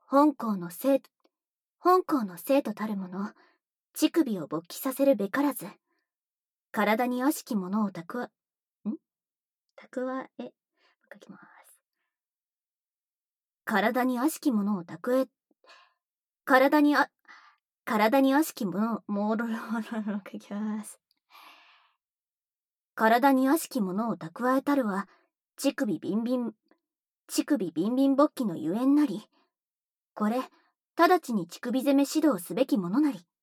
本校の生徒、本校の生徒たるもの、乳首を勃起させるべからず、体に悪しきものを蓄え、書きます。体に悪しきものを蓄え、体に悪しきものを、書きます。体に悪しきものを蓄えたるは、乳首ビンビン勃起のゆえんなり、これ、直ちに乳首攻め指導すべきものなり。